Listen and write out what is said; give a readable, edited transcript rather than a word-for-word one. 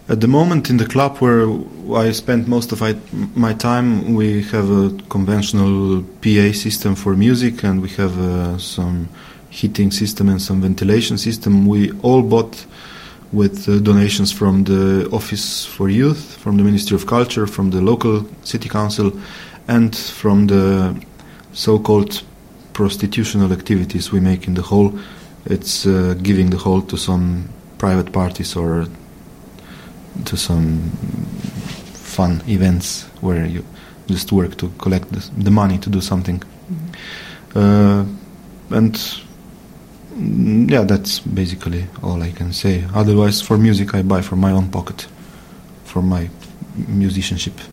At the moment, in the club where I spend most of my time, we have a conventional PA system for music, and we have some heating system and some ventilation system. We all bought with donations from the Office for Youth, from the Ministry of Culture, from the local city council, and from the so-called prostitutional activities we make in the hall. It's giving the hall to some private parties or to some fun events where you just work to collect the money to do something. And yeah, that's basically all I can say. Otherwise, for music, I buy from my own pocket, for my musicianship.